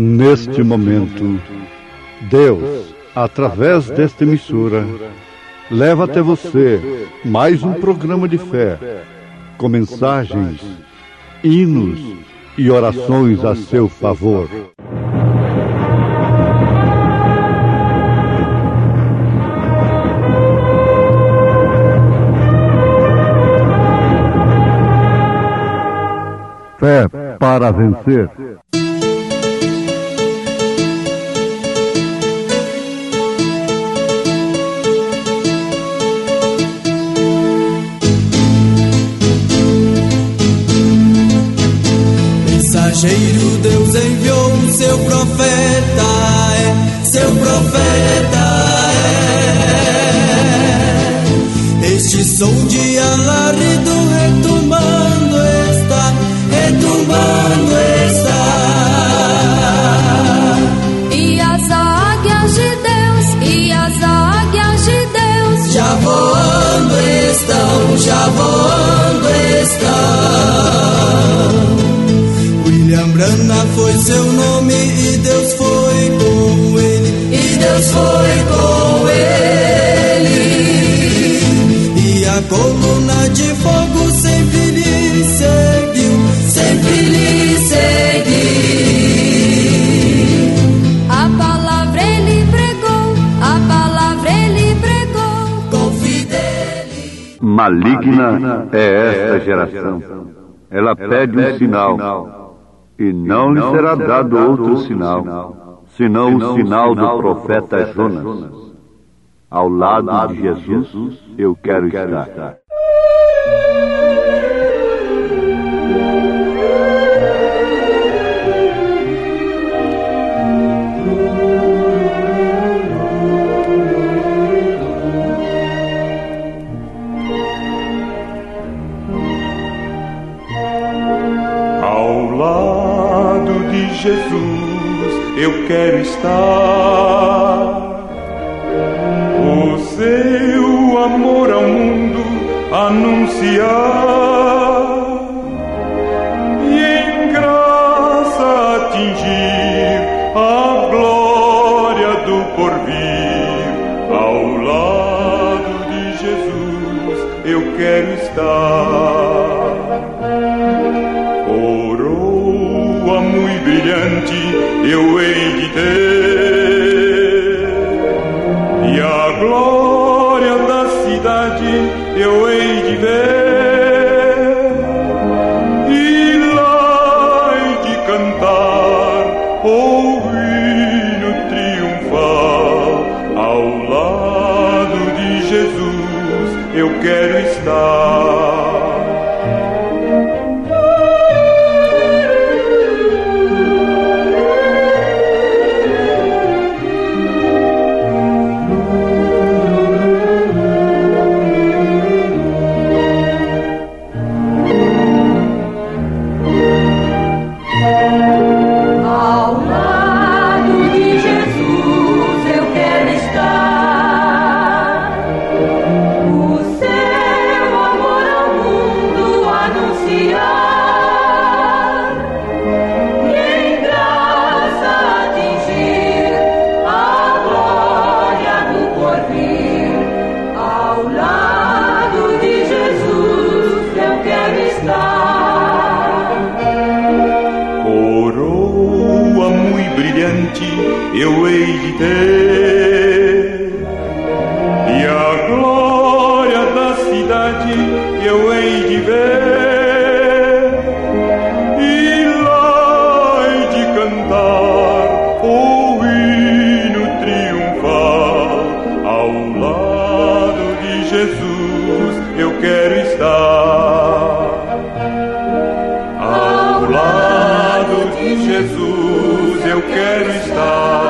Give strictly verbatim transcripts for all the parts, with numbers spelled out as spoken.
Neste momento, Deus, através desta emissora, leva até você mais um programa de fé, com mensagens, hinos e orações a seu favor. Fé para vencer. Mensageiro, Deus enviou o seu profeta, é, seu profeta é. Este som de alarido retumbando está, retumbando está. E as águias de Deus, e as águias de Deus já voando estão, já voando estão. William Branham foi seu nome e Deus foi com ele, e Deus foi com ele. E a coluna de fogo sempre lhe seguiu, sempre lhe seguiu. A palavra ele pregou, a palavra ele pregou com fidelidade. Maligna é esta geração. Ela pede um sinal, e não lhe será dado outro sinal, senão o sinal do profeta Jonas. Ao lado de Jesus eu quero estar. Jesus, eu quero estar. O seu amor ao mundo anunciar e em graça atingir a glória do porvir. Ao lado de Jesus eu quero estar. Muito brilhante eu hei de ter, e a glória da cidade eu hei de ver, e lá hei de cantar o hino triunfal. Ao lado de Jesus eu quero estar. Eu hei de ter, e a glória da cidade eu hei de ver, e lá hei de cantar o hino triunfal. Ao lado de Jesus eu quero estar. Ao lado de Jesus eu quero estar.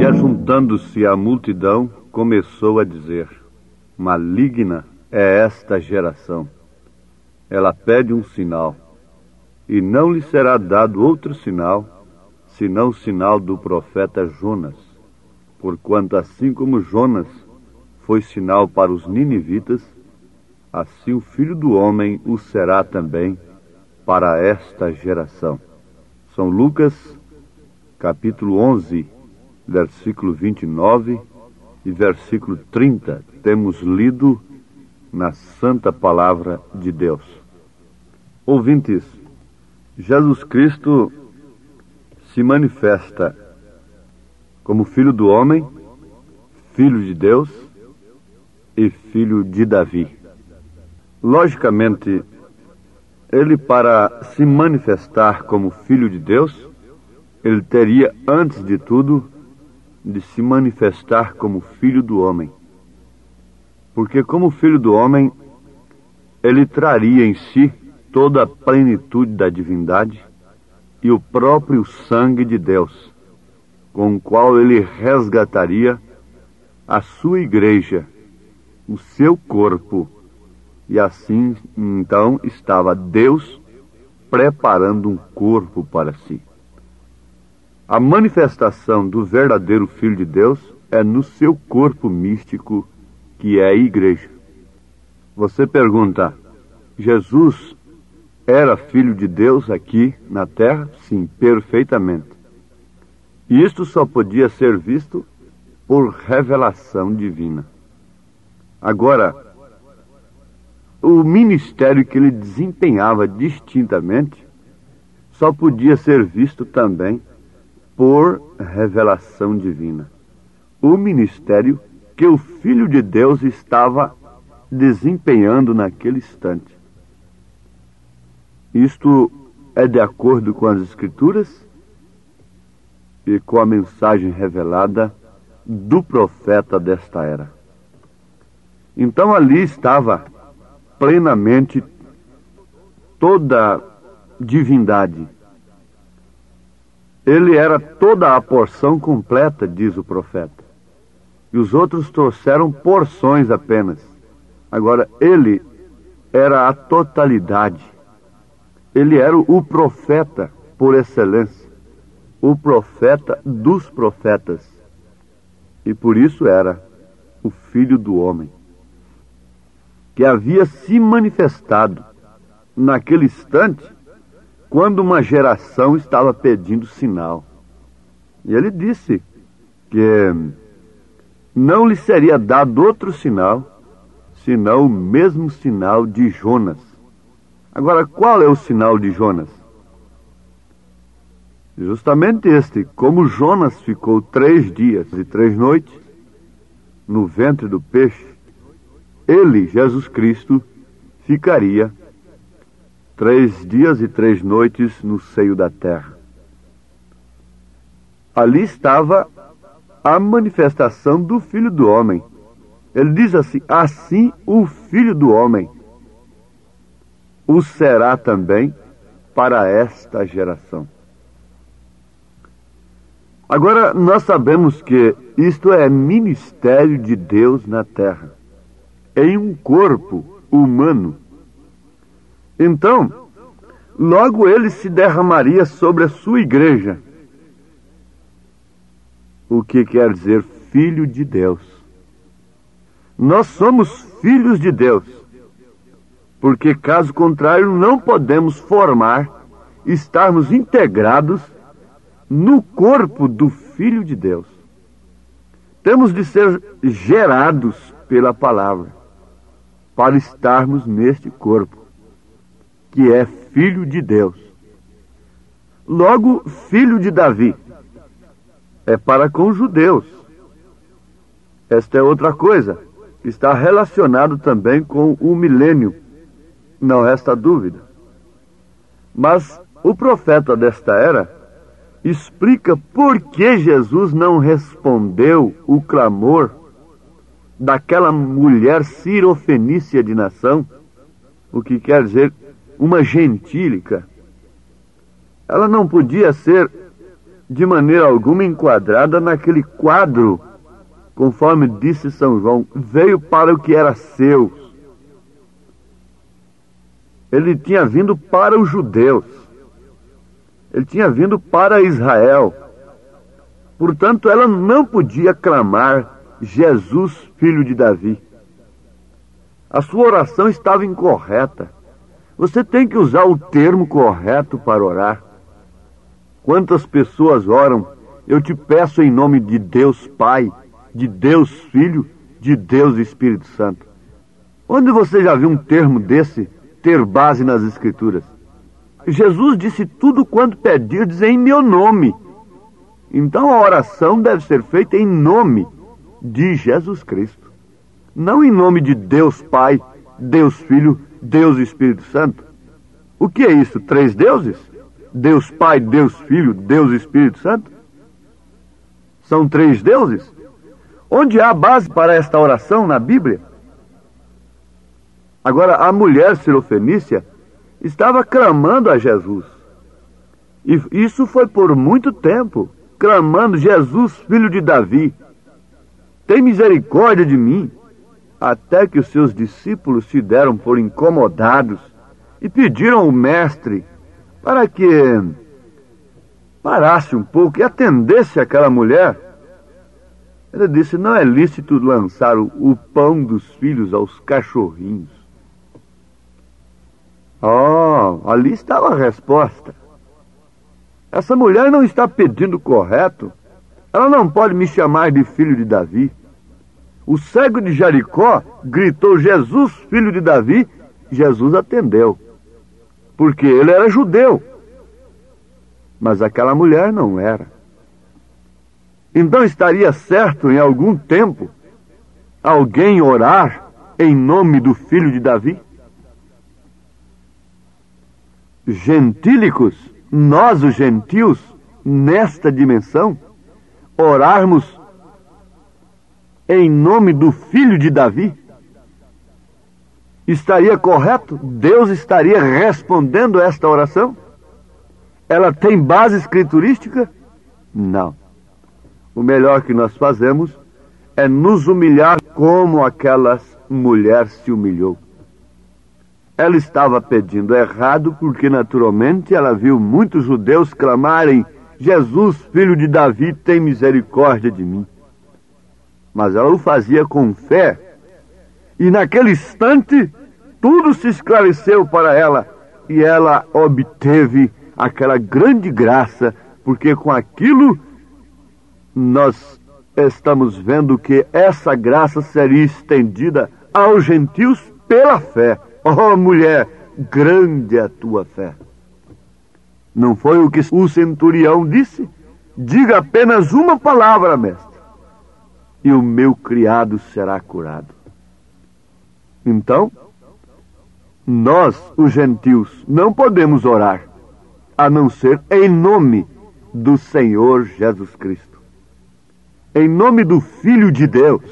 ajuntando-se a multidão, começou a dizer: maligna é esta geração. Ela pede um sinal, e não lhe será dado outro sinal, senão o sinal do profeta Jonas. Porquanto assim como Jonas foi sinal para os ninivitas, assim o Filho do Homem o será também para esta geração. São Lucas, capítulo onze, versículo vinte e nove e versículo trinta, temos lido na Santa Palavra de Deus. Ouvintes, Jesus Cristo se manifesta como Filho do Homem, Filho de Deus e Filho de Davi. Logicamente, ele, para se manifestar como Filho de Deus, ele teria, antes de tudo, de se manifestar como Filho do Homem. Porque como Filho do Homem, ele traria em si toda a plenitude da divindade e o próprio sangue de Deus, com o qual ele resgataria a sua igreja, o seu corpo, e assim, então, estava Deus preparando um corpo para si. A manifestação do verdadeiro Filho de Deus é no seu corpo místico, que é a igreja. Você pergunta, Jesus era Filho de Deus aqui na terra? Sim, perfeitamente. E isto só podia ser visto por revelação divina. Agora, o ministério que ele desempenhava distintamente só podia ser visto também por revelação divina. O ministério que o Filho de Deus estava desempenhando naquele instante. Isto é de acordo com as Escrituras e com a mensagem revelada do profeta desta era. Então ali estava plenamente toda a divindade. Ele era toda a porção completa, diz o profeta. E os outros trouxeram porções apenas. Agora, ele era a totalidade. Ele era o profeta por excelência. O profeta dos profetas. E por isso era o Filho do Homem, que havia se manifestado naquele instante, quando uma geração estava pedindo sinal. E ele disse que não lhe seria dado outro sinal, senão o mesmo sinal de Jonas. Agora, qual é o sinal de Jonas? Justamente este: como Jonas ficou três dias e três noites no ventre do peixe, ele, Jesus Cristo, ficaria três dias e três noites no seio da terra. Ali estava a manifestação do Filho do Homem. Ele diz assim: assim o Filho do Homem o será também para esta geração. Agora, nós sabemos que isto é ministério de Deus na terra, em um corpo humano. Então, logo ele se derramaria sobre a sua igreja. O que quer dizer filho de Deus? Nós somos filhos de Deus, porque caso contrário não podemos formar, estarmos integrados no corpo do Filho de Deus. Temos de ser gerados pela palavra, para estarmos neste corpo, que é Filho de Deus. Logo, filho de Davi, é para com os judeus. Esta é outra coisa, está relacionado também com o milênio, não resta dúvida. Mas o profeta desta era explica por que Jesus não respondeu o clamor daquela mulher cirofenícia de nação, o que quer dizer uma gentílica. Ela não podia ser de maneira alguma enquadrada naquele quadro, conforme disse São João, veio para o que era seu. Ele tinha vindo para os judeus. Ele tinha vindo para Israel. Portanto, ela não podia clamar Jesus, filho de Davi. A sua oração estava incorreta. Você tem que usar o termo correto para orar. Quantas pessoas oram? Eu te peço em nome de Deus Pai, de Deus Filho, de Deus Espírito Santo. Onde você já viu um termo desse ter base nas Escrituras? Jesus disse tudo quanto pedirdes em meu nome. Então a oração deve ser feita em nome de Jesus Cristo. Não em nome de Deus Pai, Deus Filho, Deus Espírito Santo. O que é isso? Três deuses? Deus Pai, Deus Filho, Deus Espírito Santo? São três deuses? Onde há base para esta oração na Bíblia? Agora, a mulher sirofenícia estava clamando a Jesus. E isso foi por muito tempo, clamando: Jesus, filho de Davi, tem misericórdia de mim. Até que os seus discípulos se deram por incomodados e pediram ao mestre para que parasse um pouco e atendesse aquela mulher. Ele disse: não é lícito lançar o, o pão dos filhos aos cachorrinhos. Oh, ali estava a resposta. Essa mulher não está pedindo correto. Ela não pode me chamar de filho de Davi. O cego de Jericó gritou: Jesus, filho de Davi. Jesus atendeu, porque ele era judeu. Mas aquela mulher não era. Então estaria certo em algum tempo alguém orar em nome do filho de Davi? Gentílicos, nós os gentios, nesta dimensão, orarmos em nome do filho de Davi? Estaria correto? Deus estaria respondendo esta oração? Ela tem base escriturística? Não. O melhor que nós fazemos é nos humilhar como aquela mulher se humilhou. Ela estava pedindo errado porque, naturalmente, ela viu muitos judeus clamarem: Jesus, filho de Davi, tem misericórdia de mim. Mas ela o fazia com fé. E naquele instante, tudo se esclareceu para ela. E ela obteve aquela grande graça, porque com aquilo nós estamos vendo que essa graça seria estendida aos gentios pela fé. Oh, mulher, grande é a tua fé. Não foi o que o centurião disse? Diga apenas uma palavra, mestre, e o meu criado será curado. Então, nós, os gentios, não podemos orar a não ser em nome do Senhor Jesus Cristo, em nome do Filho de Deus,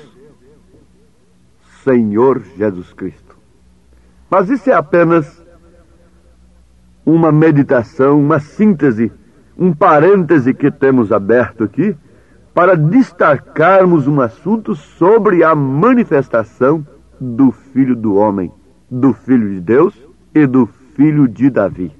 Senhor Jesus Cristo. Mas isso é apenas uma meditação, uma síntese, um parêntese que temos aberto aqui para destacarmos um assunto sobre a manifestação do Filho do Homem, do Filho de Deus e do Filho de Davi.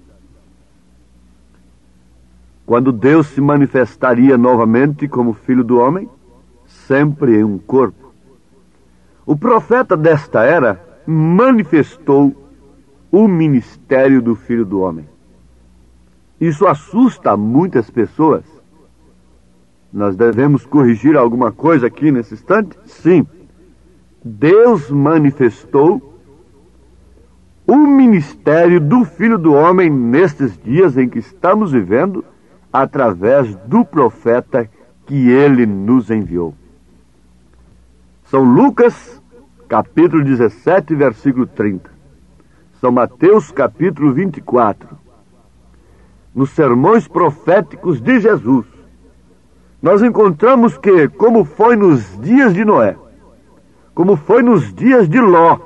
Quando Deus se manifestaria novamente como Filho do Homem, sempre em um corpo. O profeta desta era manifestou o ministério do Filho do Homem. Isso assusta muitas pessoas. Nós devemos corrigir alguma coisa aqui nesse instante? Sim. Deus manifestou o ministério do Filho do Homem nestes dias em que estamos vivendo, através do profeta que ele nos enviou. São Lucas, capítulo dezessete, versículo trinta. São Mateus, capítulo vinte e quatro. Nos sermões proféticos de Jesus, nós encontramos que, como foi nos dias de Noé, como foi nos dias de Ló,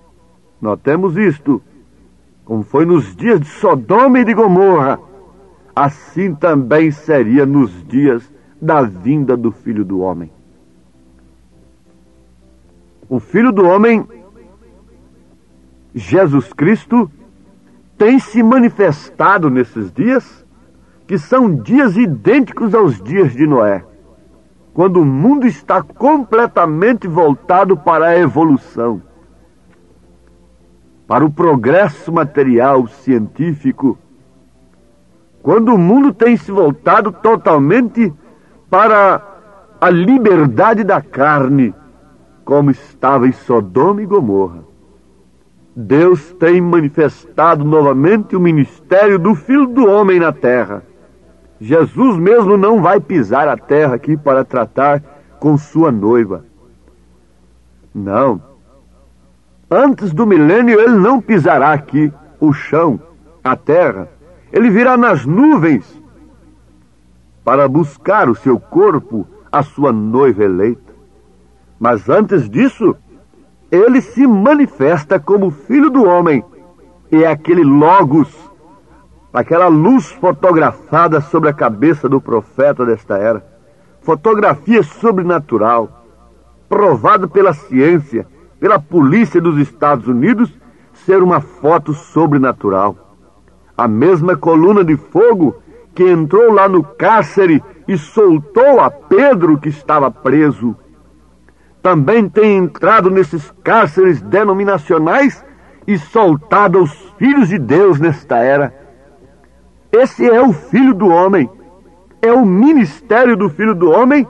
notemos isto, como foi nos dias de Sodoma e de Gomorra, assim também seria nos dias da vinda do Filho do Homem. O Filho do Homem, Jesus Cristo, tem se manifestado nesses dias, que são dias idênticos aos dias de Noé, quando o mundo está completamente voltado para a evolução, para o progresso material, científico, quando o mundo tem se voltado totalmente para a liberdade da carne, como estava em Sodoma e Gomorra. Deus tem manifestado novamente o ministério do Filho do Homem na terra. Jesus mesmo não vai pisar a terra aqui para tratar com sua noiva. Não. Antes do milênio ele não pisará aqui o chão, a terra. Ele virá nas nuvens para buscar o seu corpo, a sua noiva eleita. Mas antes disso, ele se manifesta como Filho do Homem. E é aquele Logos, aquela luz fotografada sobre a cabeça do profeta desta era. Fotografia sobrenatural, provado pela ciência, pela polícia dos Estados Unidos, ser uma foto sobrenatural. A mesma coluna de fogo que entrou lá no cárcere e soltou a Pedro que estava preso, também tem entrado nesses cárceres denominacionais e soltado os filhos de Deus nesta era. Esse é o Filho do Homem, é o ministério do Filho do Homem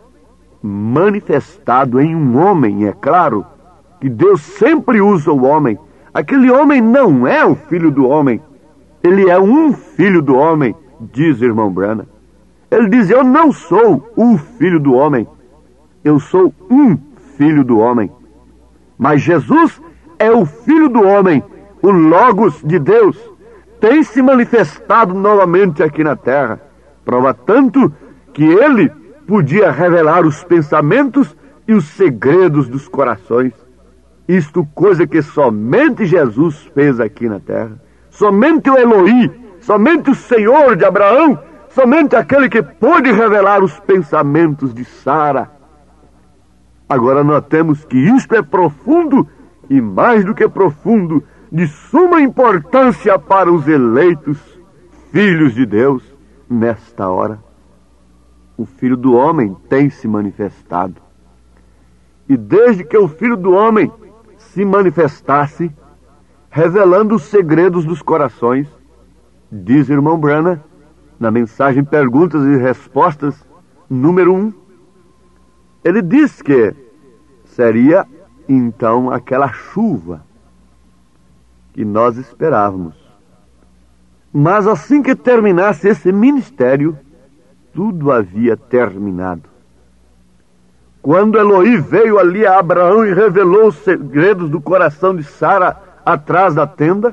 manifestado em um homem. É claro que Deus sempre usa o homem. Aquele homem não é o Filho do Homem, ele é um filho do homem, diz o irmão Branham. Ele diz: eu não sou o Filho do Homem, eu sou um Filho do Homem. Mas Jesus é o Filho do Homem, o Logos de Deus, tem se manifestado novamente aqui na terra. Prova tanto que ele podia revelar os pensamentos e os segredos dos corações. Isto coisa que somente Jesus fez aqui na terra. Somente o Elohim, somente o Senhor de Abraão, somente aquele que pôde revelar os pensamentos de Sara. Agora notemos que isto é profundo e mais do que profundo, de suma importância para os eleitos filhos de Deus nesta hora. O Filho do Homem tem se manifestado. E desde que o Filho do Homem se manifestasse, revelando os segredos dos corações, diz irmão Branham, na mensagem Perguntas e Respostas, número um, ele diz que seria então aquela chuva que nós esperávamos. Mas assim que terminasse esse ministério, tudo havia terminado. Quando Elohim veio ali a Abraão e revelou os segredos do coração de Sara atrás da tenda,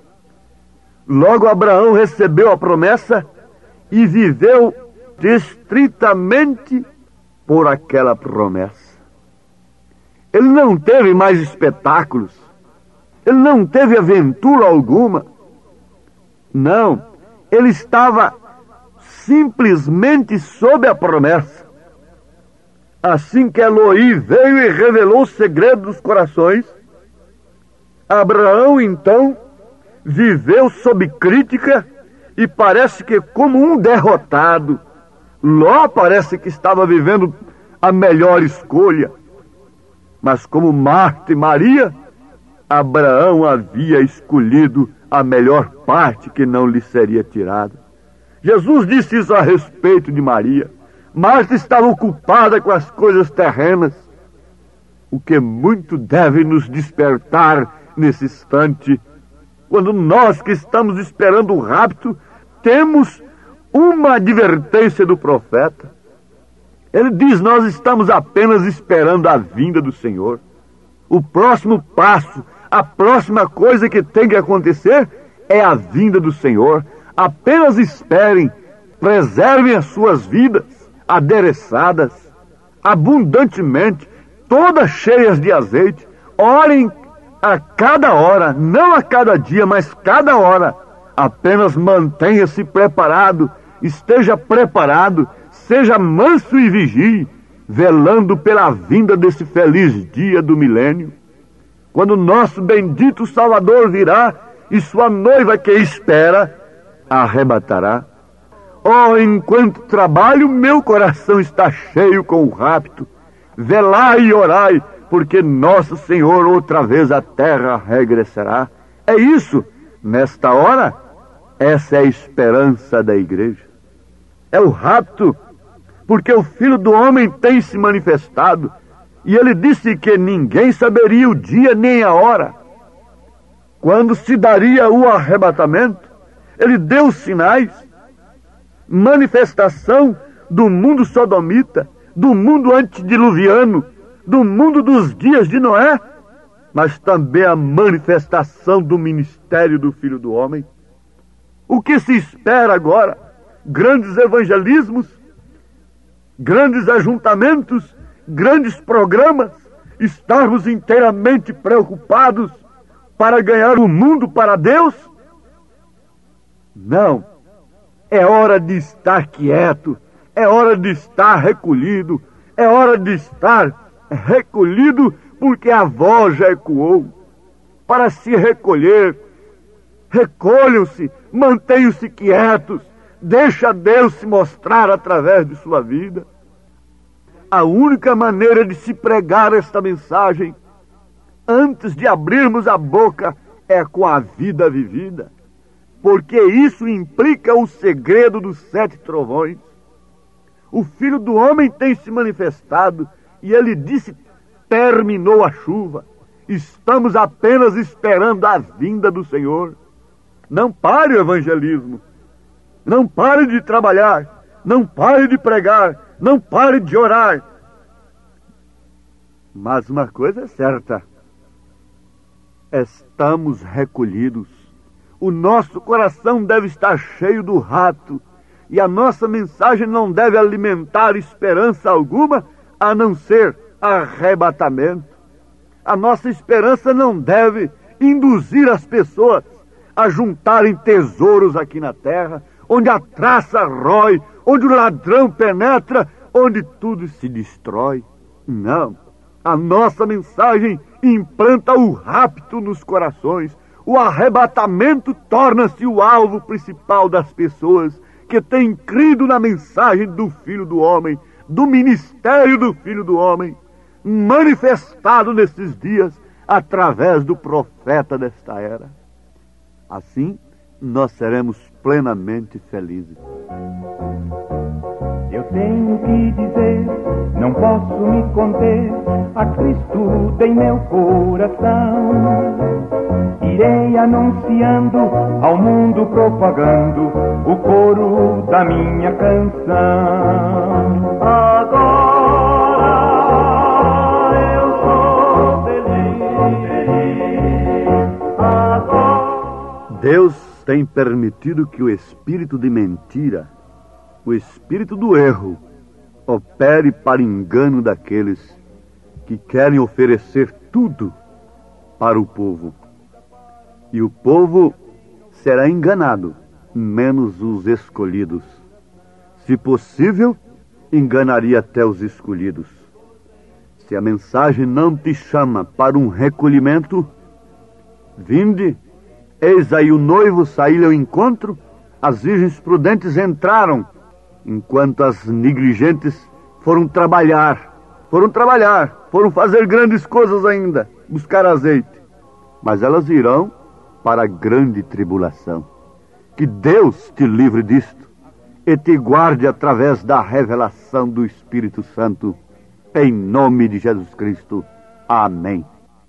logo Abraão recebeu a promessa e viveu estritamente por aquela promessa. Ele não teve mais espetáculos, ele não teve aventura alguma. Não, ele estava simplesmente sob a promessa. Assim que Elohim veio e revelou o segredo dos corações, Abraão então viveu sob crítica e parece que como um derrotado. Ló parece que estava vivendo a melhor escolha, mas como Marta e Maria, Abraão havia escolhido a melhor parte que não lhe seria tirada. Jesus disse isso a respeito de Maria. Marta estava ocupada com as coisas terrenas, o que muito deve nos despertar nesse instante, quando nós que estamos esperando o rapto, temos uma advertência do profeta. Ele diz: nós estamos apenas esperando a vinda do Senhor. O próximo passo, a próxima coisa que tem que acontecer é a vinda do Senhor. Apenas esperem, preservem as suas vidas adereçadas, abundantemente, todas cheias de azeite. Orem a cada hora, não a cada dia, mas cada hora, Apenas mantenha-se preparado, esteja preparado, seja manso e vigie, velando pela vinda desse feliz dia do milênio, quando nosso bendito Salvador virá e sua noiva que espera arrebatará. Oh, enquanto trabalho, meu coração está cheio com o rapto. Velai e orai, porque nosso Senhor outra vez à terra regressará. É isso, nesta hora, essa é a esperança da igreja. É o rapto, porque o Filho do Homem tem se manifestado, e ele disse que ninguém saberia o dia nem a hora. Quando se daria o arrebatamento, ele deu sinais, manifestação do mundo sodomita, do mundo antediluviano, do mundo dos dias de Noé, mas também a manifestação do ministério do Filho do Homem. O que se espera agora? Grandes evangelismos, grandes ajuntamentos, grandes programas, estarmos inteiramente preocupados para ganhar o mundo para Deus? Não. É hora de estar quieto, é hora de estar recolhido, é hora de estar recolhido porque a voz já ecoou. Para se recolher, recolham-se, mantenham-se quietos, deixa Deus se mostrar através de sua vida. A única maneira de se pregar esta mensagem, antes de abrirmos a boca, é com a vida vivida. Porque isso implica o segredo dos sete trovões. O Filho do Homem tem se manifestado e ele disse: terminou a chuva. Estamos apenas esperando a vinda do Senhor. Não pare o evangelismo. Não pare de trabalhar. Não pare de pregar. Não pare de orar. Mas uma coisa é certa: estamos recolhidos. O nosso coração deve estar cheio do rato, e a nossa mensagem não deve alimentar esperança alguma, a não ser arrebatamento. A nossa esperança não deve induzir as pessoas a juntarem tesouros aqui na terra, onde a traça rói, onde o ladrão penetra, onde tudo se destrói. Não. A nossa mensagem implanta o rapto nos corações. O arrebatamento torna-se o alvo principal das pessoas que têm crido na mensagem do Filho do Homem, do ministério do Filho do Homem, manifestado nesses dias através do profeta desta era. Assim, nós seremos plenamente felizes. Eu tenho que dizer, não posso me conter, a Cristo tem meu coração. Irei anunciando, ao mundo propagando, o coro da minha canção. Agora eu sou feliz. Agora... Deus tem permitido que o espírito de mentira, o espírito do erro, opere para engano daqueles que querem oferecer tudo para o povo. E o povo será enganado, menos os escolhidos. Se possível, enganaria até os escolhidos. Se a mensagem não te chama para um recolhimento, vinde, eis aí o noivo sair ao encontro, as virgens prudentes entraram, enquanto as negligentes foram trabalhar, foram trabalhar, foram fazer grandes coisas ainda, buscar azeite. Mas elas irão para a grande tribulação. Que Deus te livre disto e te guarde através da revelação do Espírito Santo. Em nome de Jesus Cristo. Amém.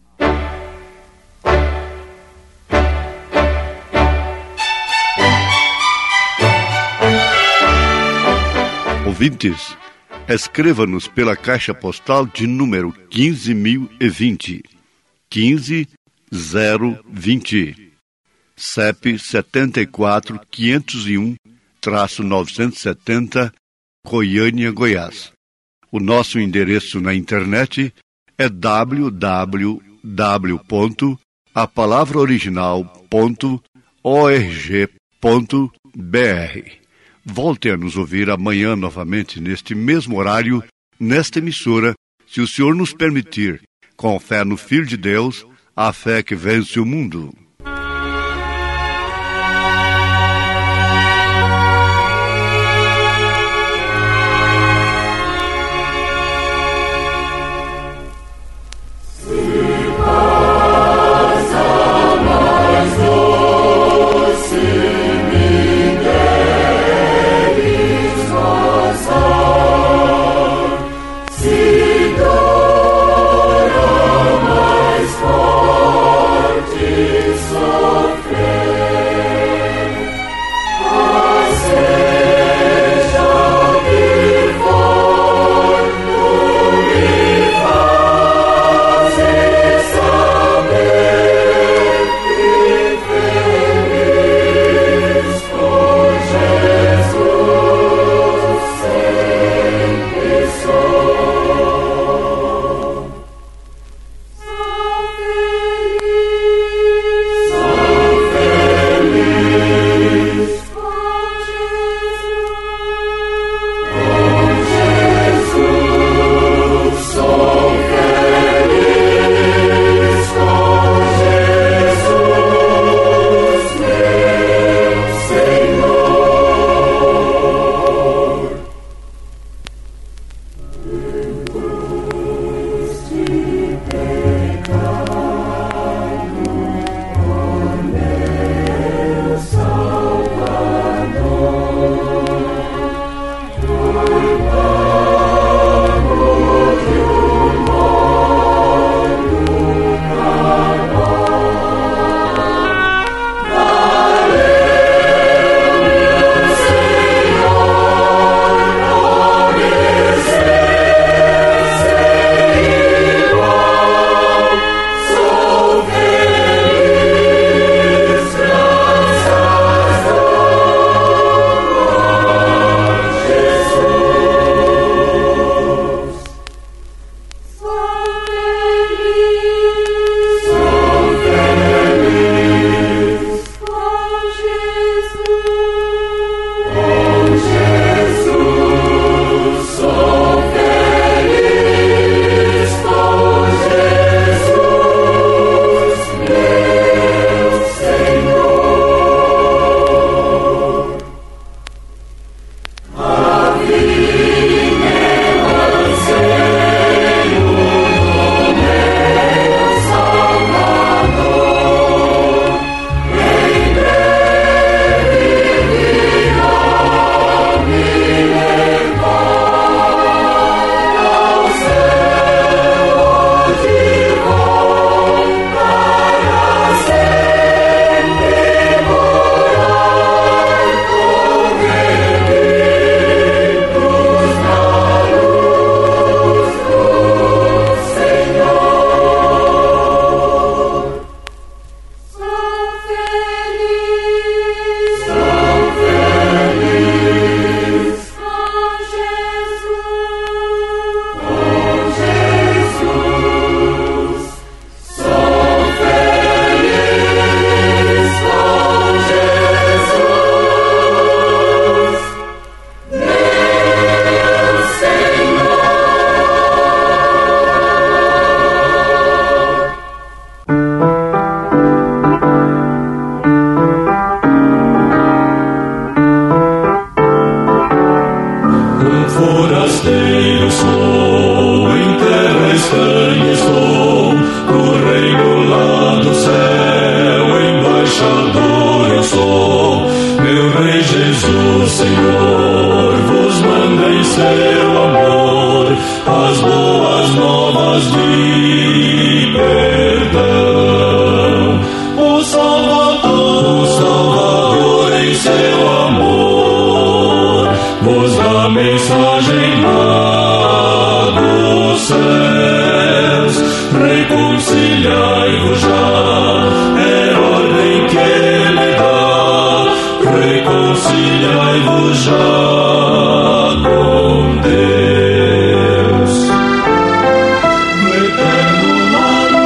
Ouvintes, escreva-nos pela caixa postal de número quinze mil e vinte, quinze zero vinte, C E P setenta e quatro, quinhentos e um, novecentos e setenta, Goiânia, Goiás. O nosso endereço na internet é w w w ponto a palavra original ponto org ponto b r. Volte a nos ouvir amanhã novamente neste mesmo horário, nesta emissora, se o Senhor nos permitir, com fé no Filho de Deus, a fé que vence o mundo.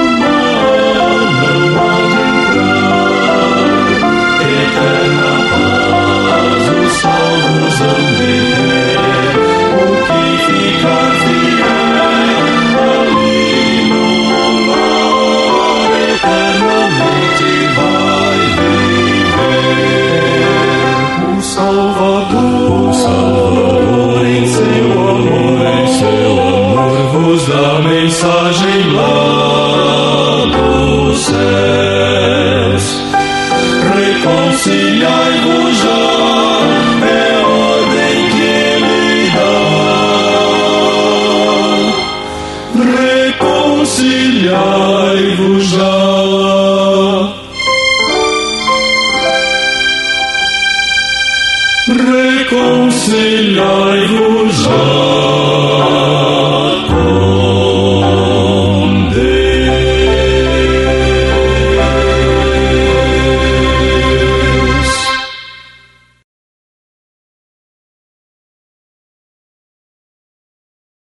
Eterna paz. reconciliai-vos já. Reconciliai-vos já.